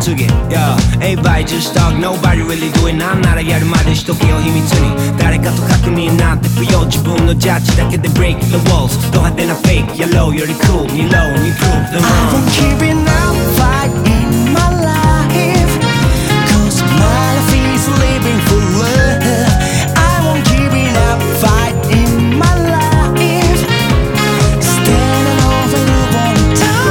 次 Yeah, everybody just talk, nobody really do it なんならやるまでしとけよ秘密に誰かと確認なんて不要自分のジャッジだけで break the walls ド派手なフェイク Yellow より cool に low に prove them wrong I won't keep it up fight in my life Cause my life is living for love I won't keep it up fight in my life Standing over you one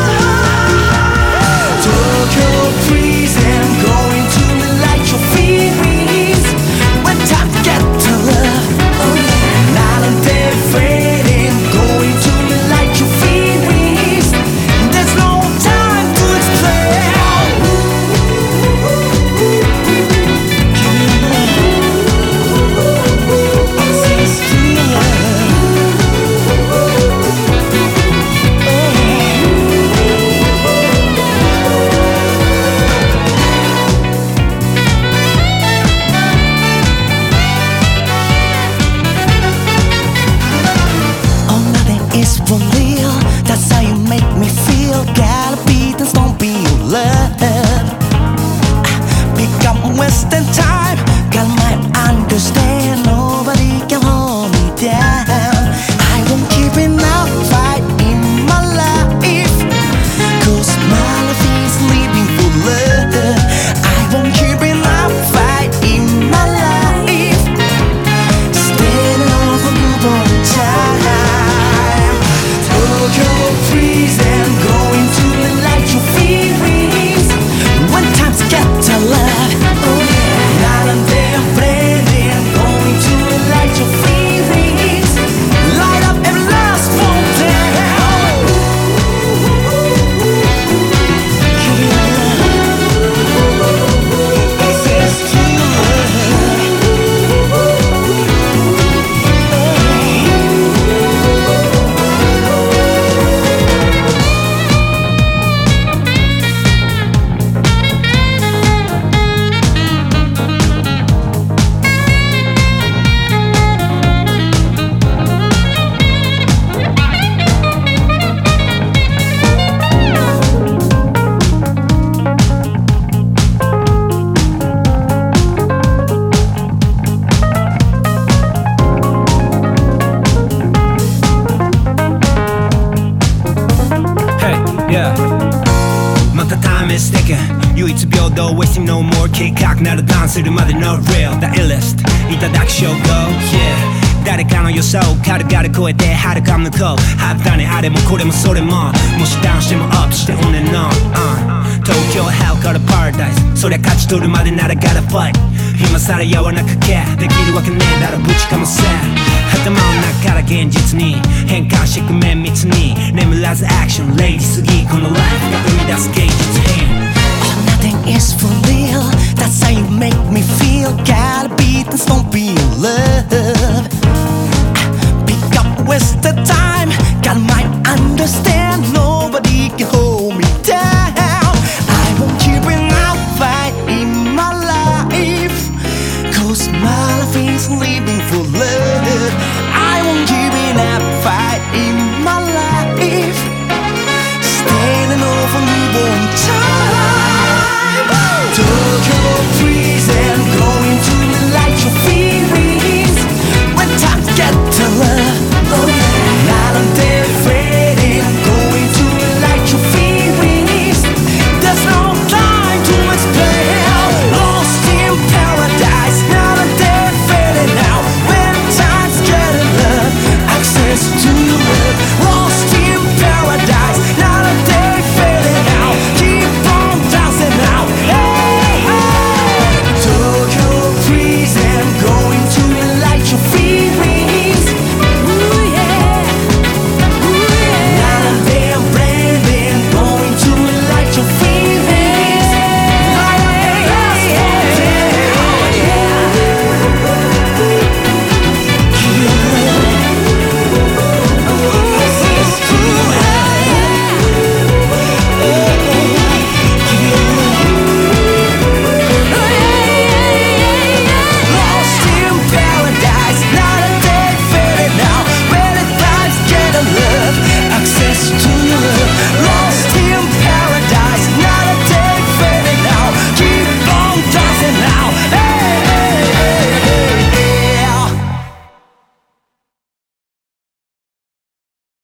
time Tokyo freezing going to the light your feelings When time to get to love Night and day fading going to the light your feelings There's no time to explain Oh, nothing is for real That's how you make me feel Gotta be this, don't be your love Pick up wasting time God might understand Nobody can hold me down I won't keep it up fight in my life Cause my life is living for love I won't keep it up fight in my life Standing over you all the time Tokyo freezing going to the light your feelings When times get to love Night and day fading going to the light your feelings Light up every last one down Access to Hey, yeah またタイム is ticking 唯一平等 wasting no more 計画ならダンするまで no real The illest いただく証拠 Yeah 誰かの予想軽々超えて遥か向こうハープだねあれもこれもそれももしダウンしてもアップして on and on、東京 hell から paradise そりゃ勝ち取るまでなら gotta fight 今さらやわなかけできるわけねえだろぶちかませ頭の中から現実に変換してく綿密に眠らずアクションレイジすぎこのライフが生み出す芸術品 Oh, nothing is for real That's how you make me feel Gotta be this, don't be your love Pick up wasted time God might understand